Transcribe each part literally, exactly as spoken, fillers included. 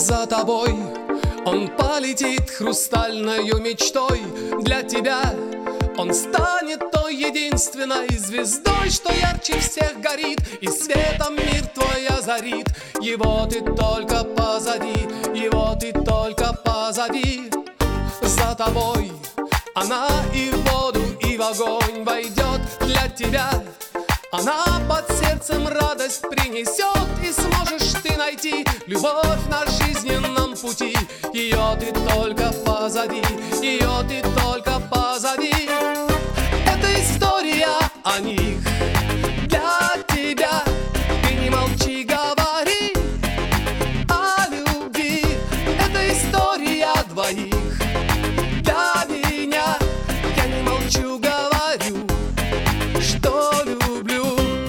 За тобой он полетит хрустальною мечтой. Для тебя он станет той единственной звездой, что ярче всех горит и светом мир твой озарит. Его ты только позови, его ты только позови. За тобой она и в воду, и в огонь войдет. Для тебя она под сердцем радость принесет, и сможешь ты найти любовь на жизненном пути. Ее ты только позови, ее ты только позови. Это история о них для тебя. Ты не молчи, говори о любви. Это история двоих для меня. Я не молчу, говорю, что люблю.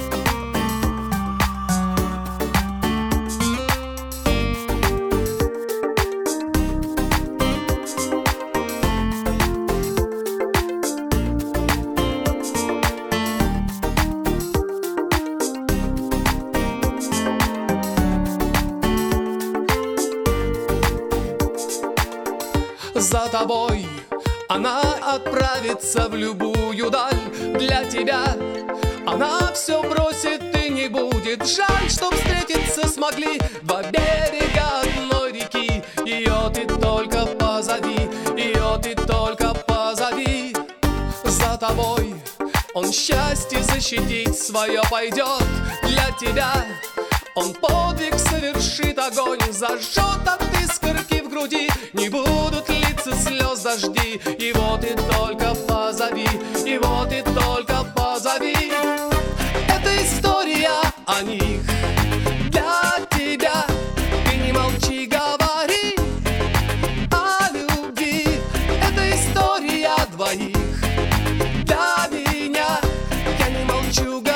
За тобой она отправится в любую даль. Для тебя она все бросит и не будет жаль, чтоб встретиться смогли два берега одной реки. Ее ты только позови, ее ты только позови. За тобой он счастье защитить свое пойдет. Для тебя он подвиг совершит, огонь зажжет от искорки в груди. Не будут литься слез дожди. Его ты только позови, его ты только позови. Это история о них для тебя. Ты не молчи, говори о любви. Это история двоих для меня. Я не молчу, говори.